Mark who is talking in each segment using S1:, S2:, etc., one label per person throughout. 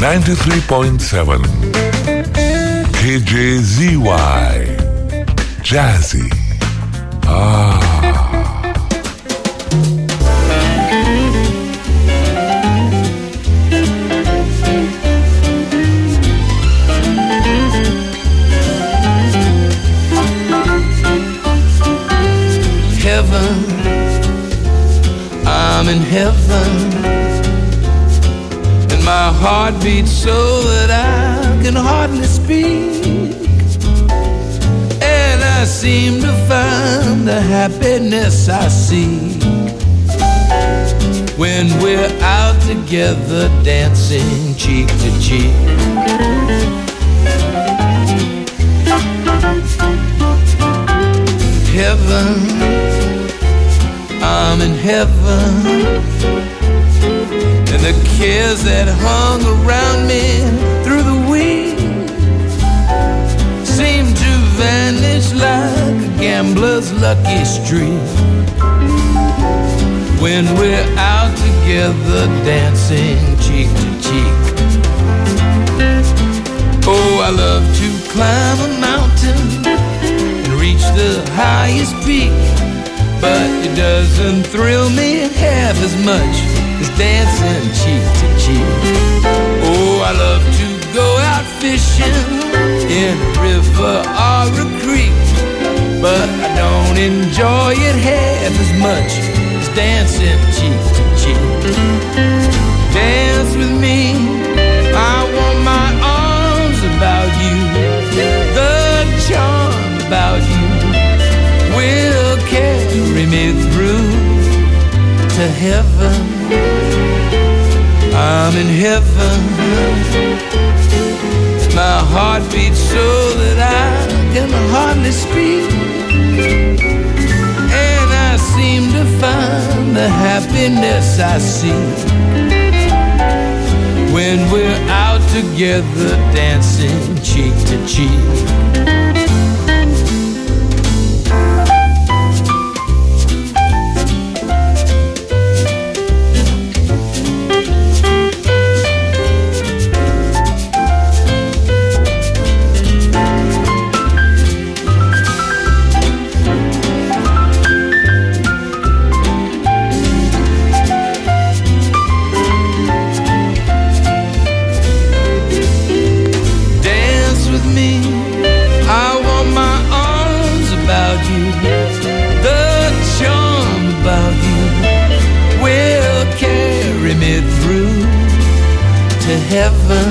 S1: 93.7 KJZY Jazzy.
S2: Heaven, I'm in heaven, and my heart beats so that I can hardly speak, and I seem to find the happiness I seek when we're out together dancing cheek to cheek. Heaven, I'm in heaven, and the cares that hung around me through the week seem to vanish like a gambler's lucky streak when we're out together dancing cheek to cheek. Oh, I love to climb a mountain and reach the highest peak, but it doesn't thrill me half as much as dancing cheek to cheek. Oh, I love to go out fishing in a river or a creek, but I don't enjoy it half as much as dancing cheek to cheek. Dance with me, I want my arms about you, the charm about you will carry me through to heaven. I'm in heaven, my heart beats so that I can hardly speak, and I seem to find the happiness I see when we're out together dancing cheek to cheek. Heaven,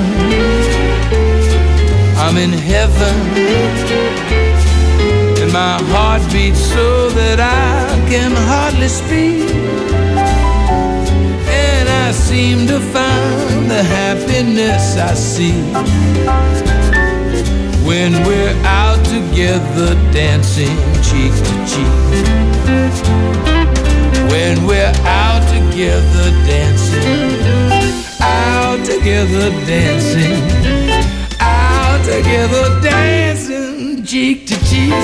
S2: I'm in heaven, and my heart beats so that I can hardly speak, and I seem to find the happiness I see when we're out together dancing cheek to cheek. When we're out together dancing, out together dancing, out together dancing cheek to cheek.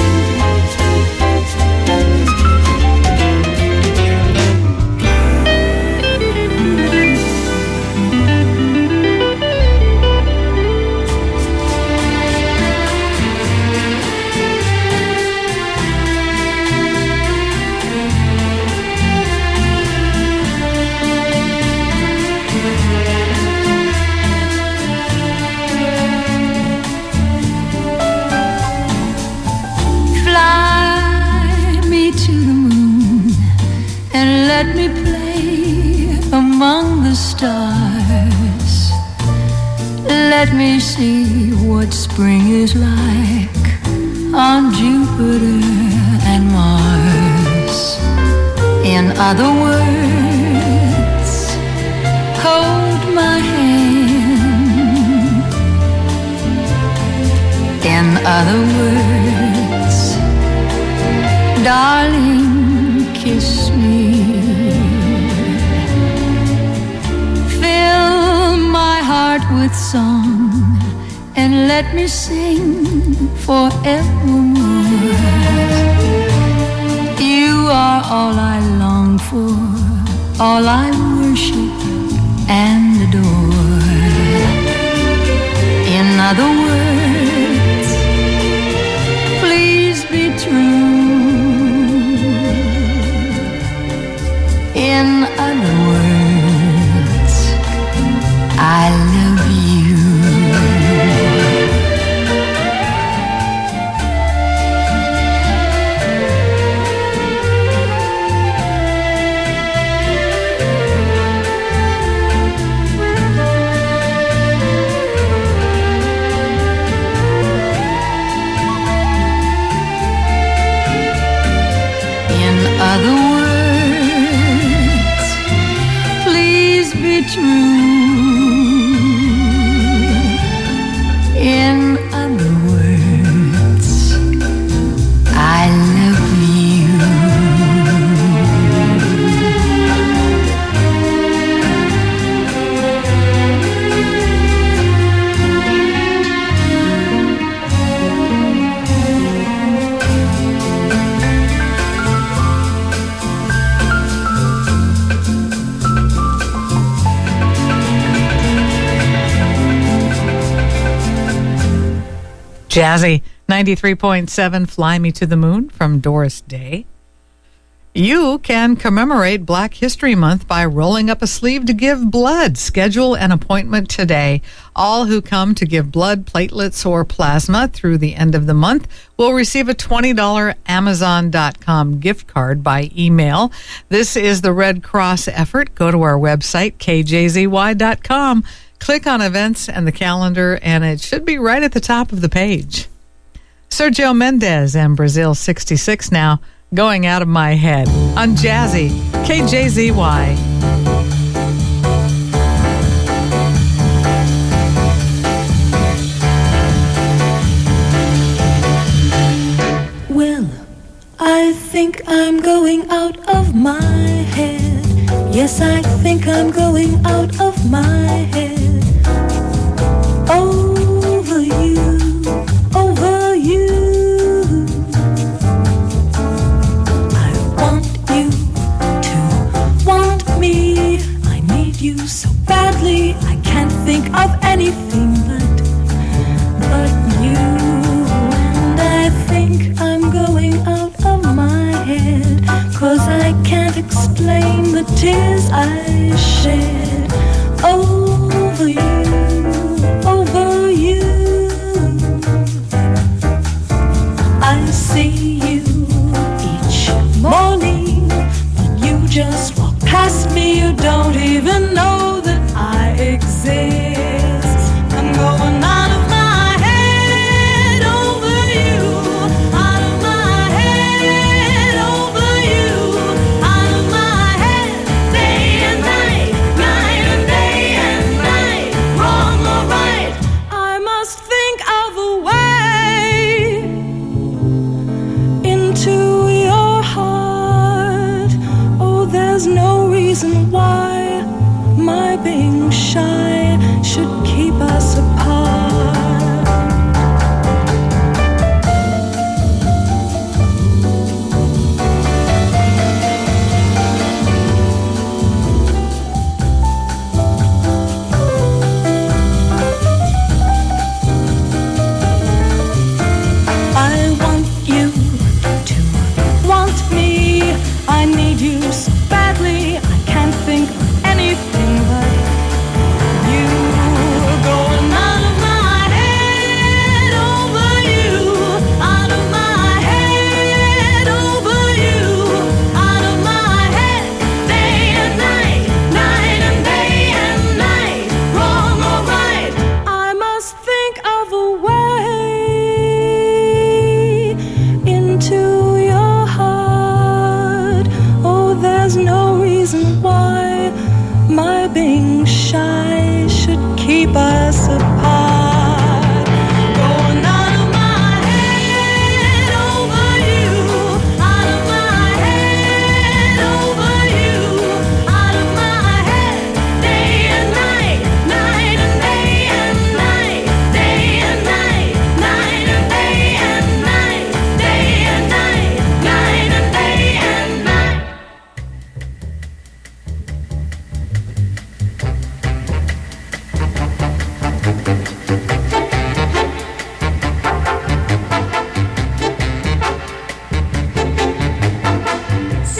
S3: Let me play among the stars. Let me see what spring is like on Jupiter and Mars. In other words, hold my hand. In other words, darling, kiss me. Fill my heart with song and let me sing forevermore. You are all I long for, all I worship and adore. other words, please be true. In other words, I love you. Other words, please be true. In other words, I love you.
S4: Jazzy, 93.7, Fly Me to the Moon from Doris Day. You can commemorate Black History Month by rolling up a sleeve to give blood. Schedule an appointment today. All who come to give blood, platelets, or plasma through the end of the month will receive a $20 Amazon.com gift card by email. This is the Red Cross effort. Go to our website, kjzy.com. Click on events and the calendar, and it should be right at the top of the page. Sergio Mendes and Brazil 66 now, Going Out of My Head on Jazzy, KJZY.
S5: Well, I think I'm going out of my head. Yes, I think I'm going out of my head. Over you, over you. I want you to want me. I need you so badly. I can't think of anything but you. And I think I'm going out of my head, 'cause I can't explain the tears I shed. Oh,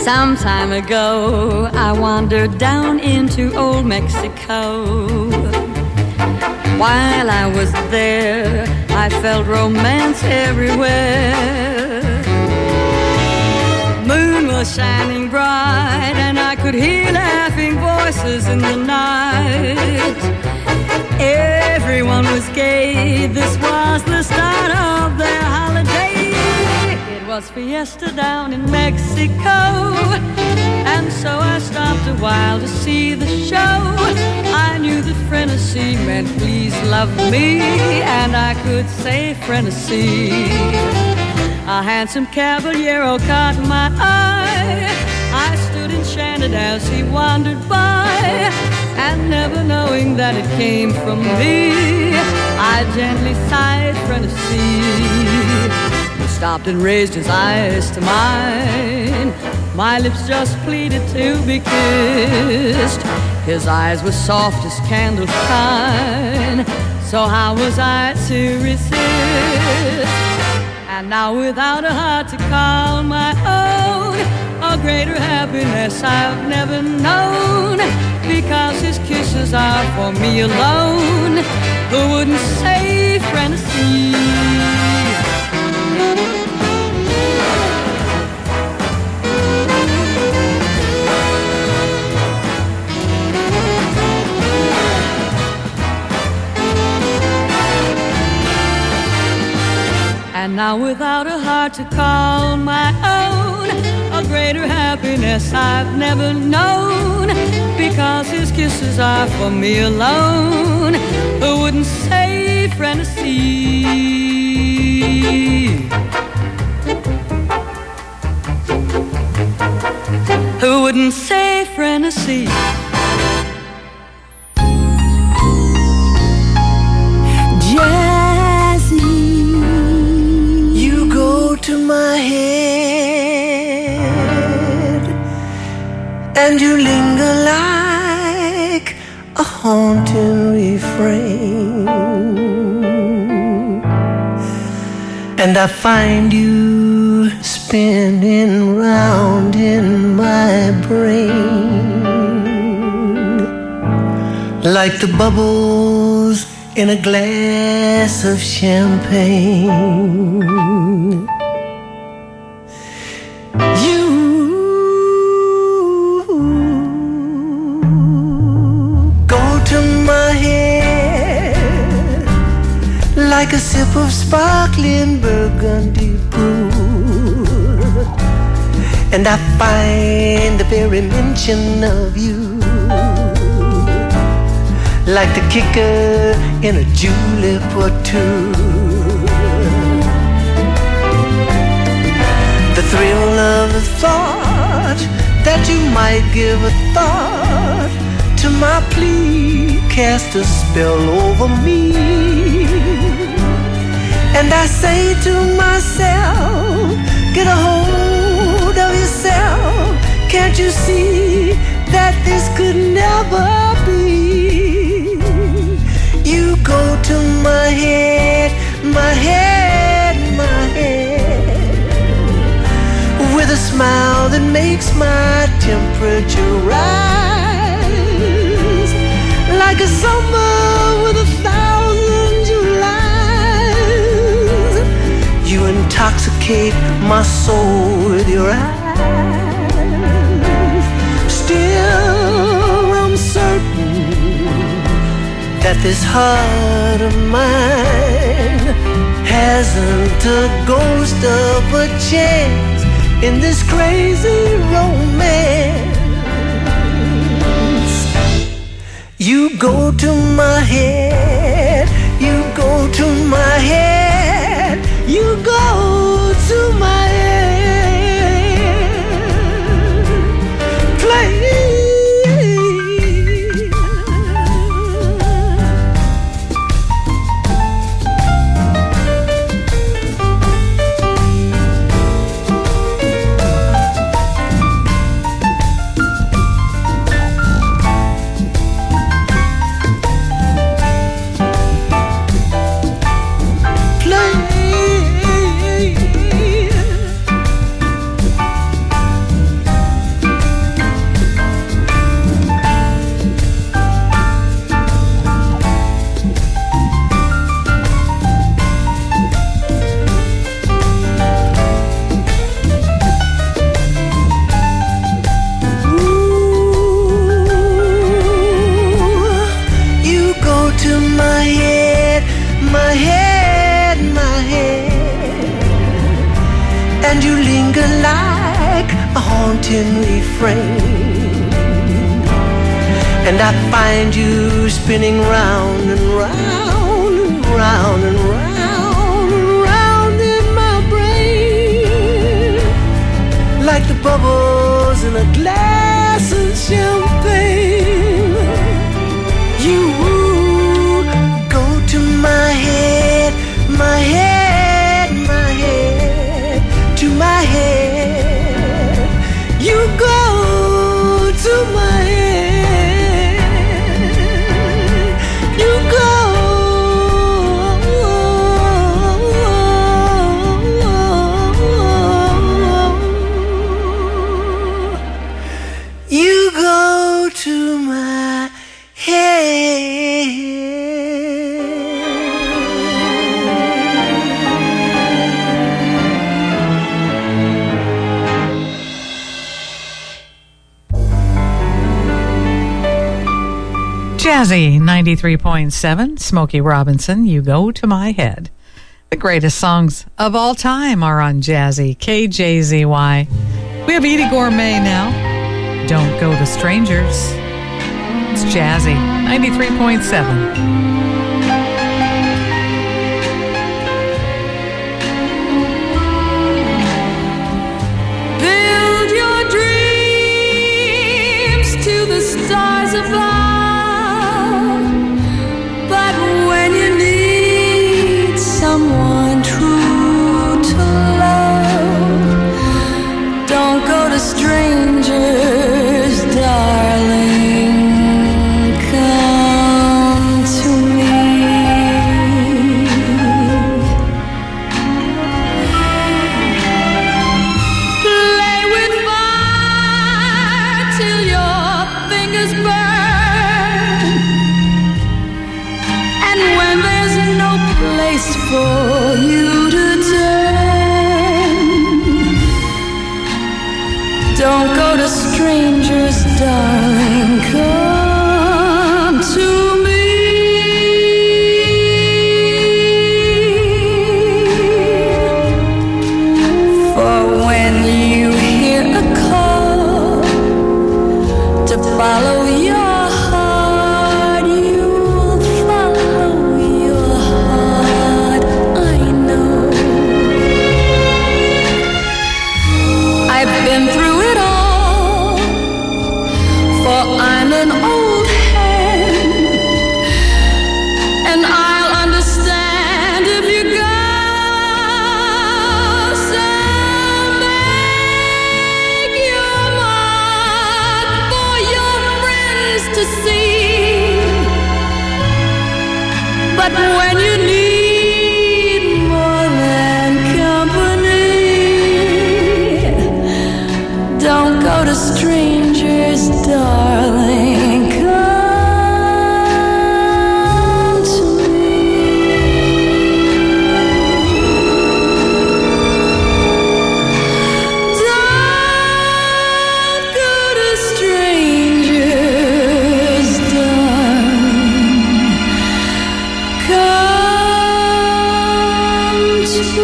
S5: Some time ago, I wandered down into old Mexico. While I was there, I felt romance everywhere. Moon was shining bright, and I could hear laughing voices in the night. Everyone was gay, this was the start of their holiday. It was fiesta down in Mexico, and so I stopped a while to see the show. I knew that Frenesí meant please love me, and I could say Frenesí. A handsome caballero caught my eye. I stood enchanted as he wandered by, and never knowing that it came from me, I gently sighed Frenesí. He stopped and raised his eyes to mine. My lips just pleaded to be kissed. His eyes were soft as candle shine, so how was I to resist? And now without a heart to call my own, a greater happiness I've never known, because his kisses are for me alone. Who wouldn't say Frenesí? And now without a heart to call my own, a greater happiness I've never known, because his kisses are for me alone. Who wouldn't say Frenesí? Who wouldn't say Frenesí?
S6: To my head, and you linger like a haunting refrain, and I find you spinning round in my brain like the bubbles in a glass of champagne. Like a sip of sparkling burgundy brew, and I find the very mention of you like the kicker in a julep or two. The thrill of the thought that you might give a thought to my plea cast a spell over me. And I say to myself, get a hold of yourself. Can't you see that this could never be? You go to my head, my head, my head, with a smile that makes my temperature rise, like a summer with 1,000 Julys. You intoxicate my soul with your eyes. Still I'm certain that this heart of mine hasn't a ghost of a chance in this crazy romance. You go to my head, you go to my head, you go to my head. Play. and you linger like a haunting refrain, and I find you spinning round and round and round and round and round in my brain, like the bubbles in a glass of champagne. You go to my head, my head, my head, to my head. You go to my head. You go. You go to my head.
S4: Jazzy 93.7, Smokey Robinson, You Go to My Head. The greatest songs of all time are on Jazzy, KJZY. We have Edie Gourmet now. Don't Go to Strangers. It's Jazzy 93.7.
S5: Stars above, but when you need someone true to love, don't go to strangers, darling, come to me. Play with fire till your fingers burn, and when there's no place for you to turn, don't go to strangers, darling, come to me. For when you hear a call to follow your heart, you'll follow your heart, I know. I've been through it all, for I'm an old hand, and I'll understand if you go. So make your mark for your friends to see. But when you need more than company, don't go to strangers, darling, come to me. Don't go to strangers, darling, come to me.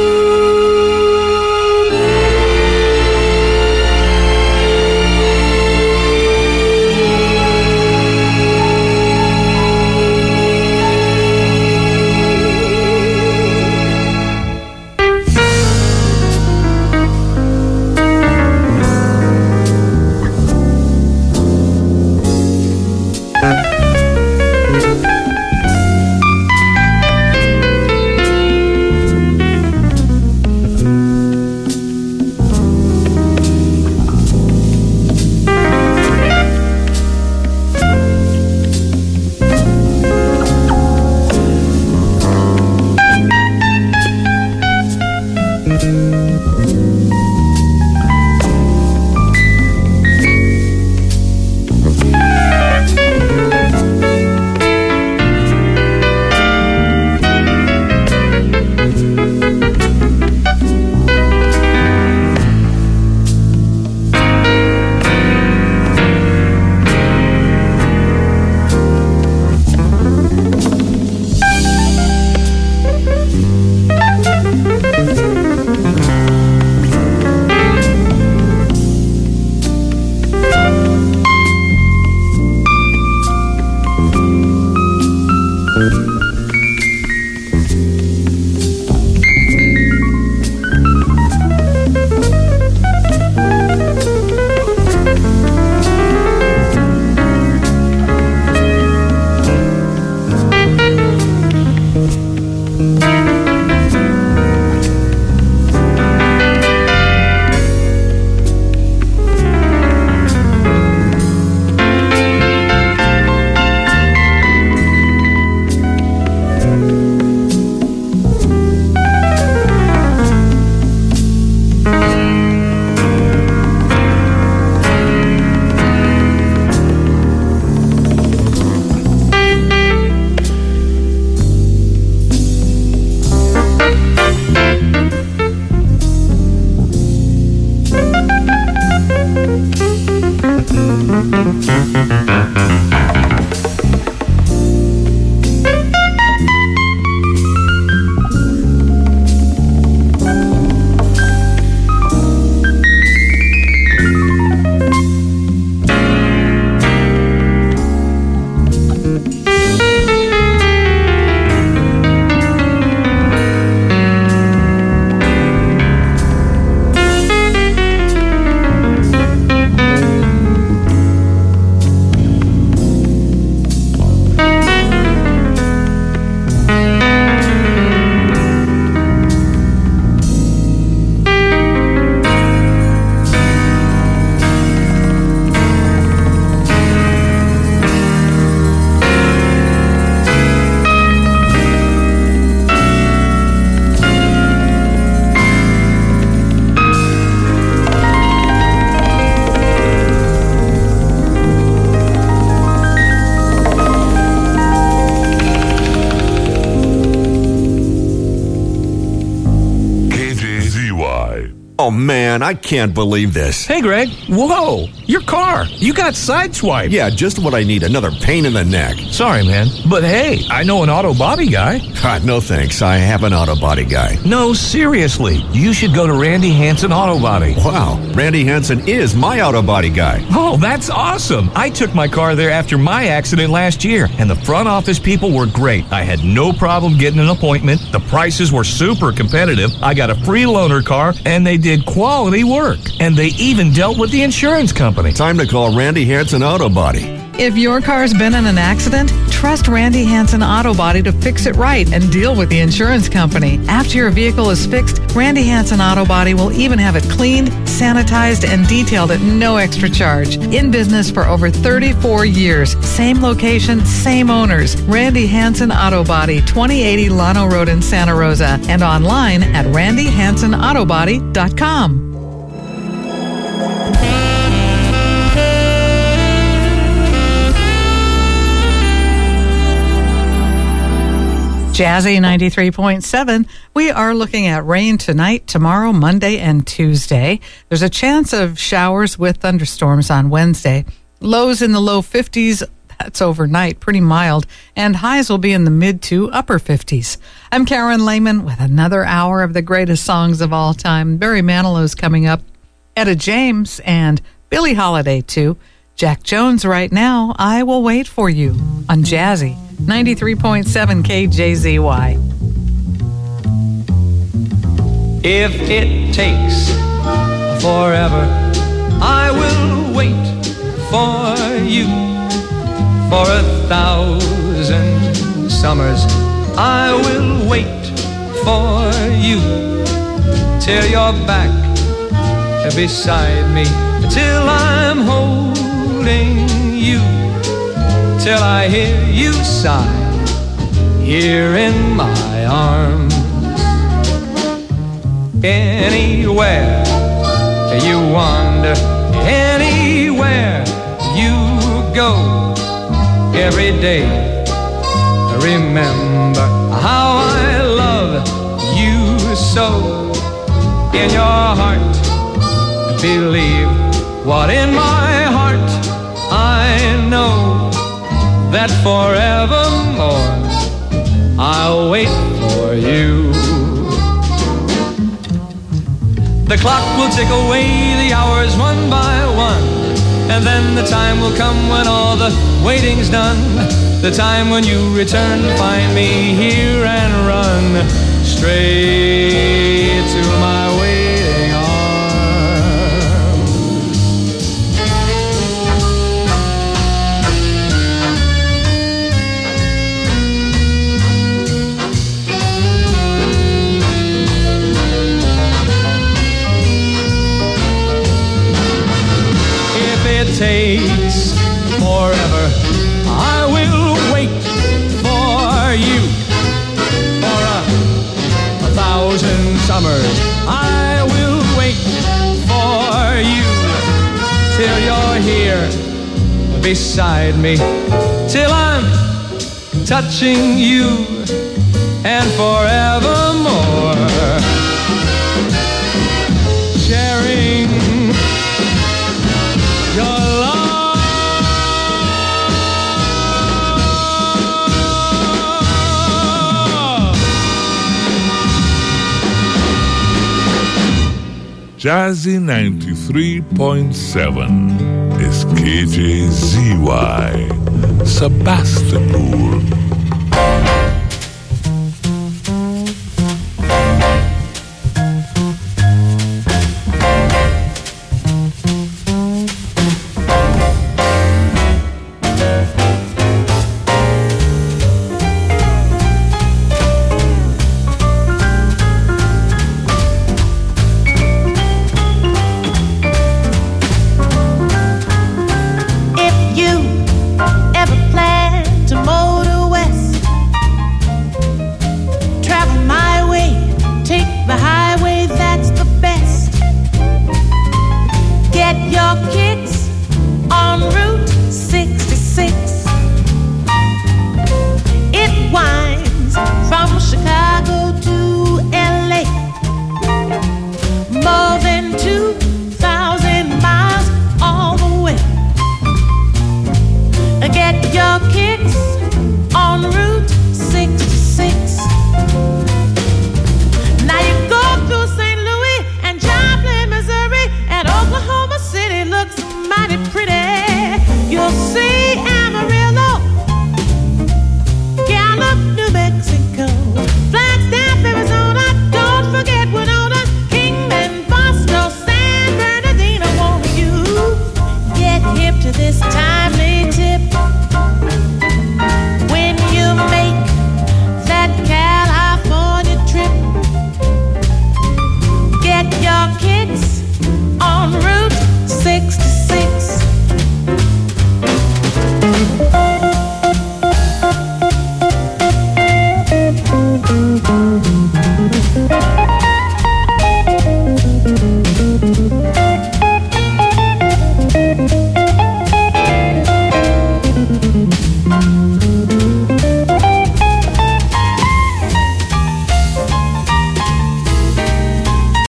S1: KJZY.
S7: Oh, man, I can't believe this.
S8: Hey, Greg. Whoa, your car. You got sideswiped.
S7: Yeah, just what I need. Another pain in the neck.
S8: Sorry, man. But hey, I know an auto body guy.
S7: No thanks. I have an auto body guy.
S8: No, seriously. You should go to Randy Hansen Auto Body.
S7: Wow, Randy Hansen is my auto body guy.
S8: Oh, that's awesome. I took my car there after my accident last year, and the front office people were great. I had no problem getting an appointment. The prices were super competitive. I got a free loaner car, and they did quality work. And they even dealt with the insurance company.
S7: Time to call Randy Hansen Auto Body.
S4: If your car's been in an accident, trust Randy Hansen Auto Body to fix it right and deal with the insurance company. After your vehicle is fixed, Randy Hansen Auto Body will even have it cleaned, sanitized, and detailed at no extra charge. In business for over 34 years. Same location, same owners. Randy Hansen Auto Body, 2080 Llano Road in Santa Rosa, and online at randyhansenautobody.com. Jazzy 93.7. We are looking at rain tonight, tomorrow, Monday, and Tuesday. There's a chance of showers with thunderstorms on Wednesday. Lows in the low 50s. That's overnight, pretty mild. And highs will be in the mid to upper 50s. I'm Karen Lehman with another hour of the greatest songs of all time. Barry Manilow's coming up. Etta James and Billie Holiday, too. Jack Jones right now. I Will Wait For You on Jazzy 93.7 KJZY.
S2: If it takes forever, I will wait for you. For 1,000 summers, I will wait for you. Till you're back beside me, till I'm holding you, till I hear you sigh here in my arms. Anywhere you wander, anywhere you go, every day remember how I love you so. In your heart, believe what in my heart I know, that forevermore I'll wait for you. The clock will tick away the hours one by one, and then the time will come when all the waiting's done. The time when you return to find me here and run straight to my waiting arms. If it takes forever, I will wait for you. For 1,000 summers, I will wait for you. Till you're here beside me, till I'm touching you, and forevermore sharing your love.
S1: Jazzy 93.7 is KJZY, Sebastopol.